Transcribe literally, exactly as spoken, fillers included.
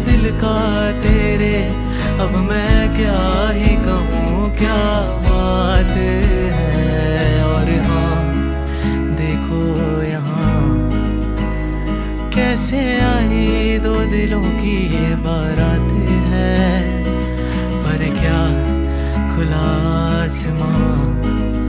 दिल का तेरे, अब मैं क्या ही कहूँ, क्या बात है। और हाँ देखो यहाँ कैसे आई दो दिलों की ये बारात है, पर क्या खुला आसमां